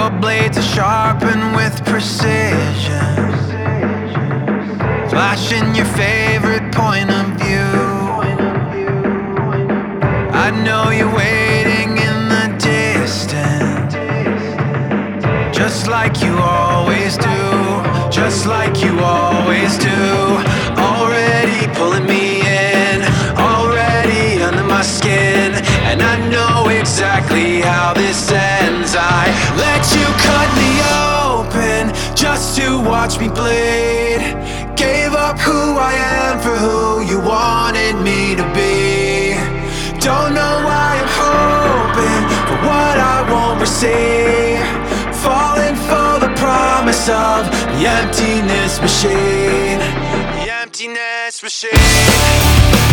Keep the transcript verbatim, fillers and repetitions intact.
Your blades are sharpened with precision, flashing your favorite point of view. I know you're waiting in the distance, just like you always do, just like you always do. Already pulling me in, already under my skin, and I know exactly how this ends. I let you cut me open just to watch me bleed. Gave up who I am for who you wanted me to be. Don't know why I'm hoping for what I won't receive, falling for the promise of the emptiness machine. The emptiness machine.